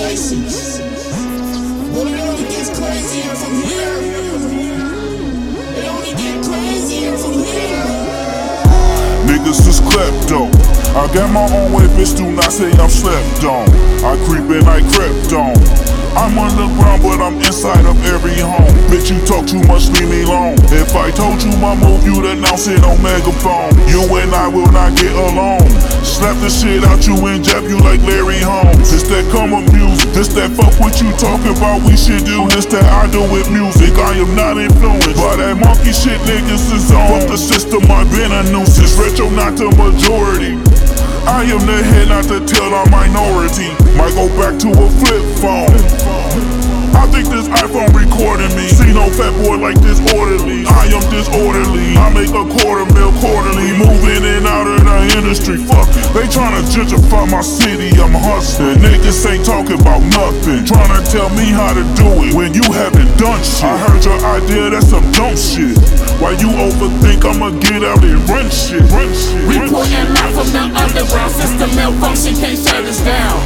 places. But it only gets crazier from here. It only gets crazier from here. Niggas is klepto. I got my own way, bitch, do not say I'm slept on. I creep and I crept on. I'm underground, but I'm inside of every home. Bitch, you talk too much, leave me alone. If I told you my move, you'd announce it on megaphone. You and I will not get along. Slap the shit out you and jab you like Larry Holmes. This that come with music, this that fuck what you talking about we should do. This that I do with music, I am not influenced by that monkey shit niggas is on. Fuck the system, I've been a nuisance. Retro not the majority. I am the head, not the tail, I'm minority. Might go back to a flip phone. I think this iPhone recording me. See no fat boy like disorderly. I am disorderly. I make $250,000 quarterly. Moving in out of the industry. Fuck it. They tryna gentrify my city. I'm hustling. Niggas ain't talking about nothing. Tryna tell me how to do it when you haven't done shit. I heard your idea, that's some dumb shit. Why you overthink I'ma get out and run shit? Reporting live from the underground. System malfunction can't shut us down.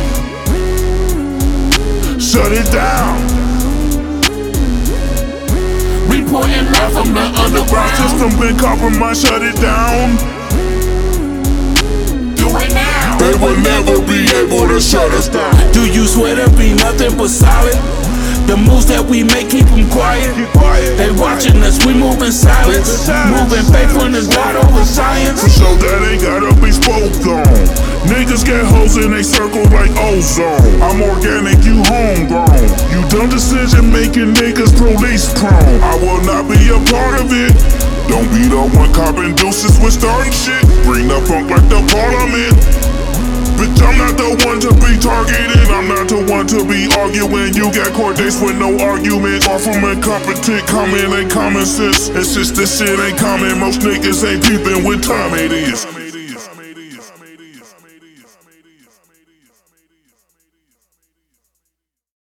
Shut it down. Reporting live from the underground. System been compromised, shut it down. Do it now. They will never be able to shut us down. Do you swear to be nothing but solid? The moves that we make, keep them quiet. They watching us, we move in silence. Moving faithfulness, God over science. For sure that ain't gotta be spoke on. Niggas get hoes in they circle like ozone. I'm organic, you homegrown. You dumb decision making niggas police prone. I will not be a part of it. Don't be the one copping deuces with starting shit. Bring the funk like the parliament. Bitch, I'm not the one to be targeted. I'm not the one to be arguing. You got court dates with no argument. Far from incompetent, comment ain't common sense. It's just this shit ain't common. Most niggas ain't peeping what time it is.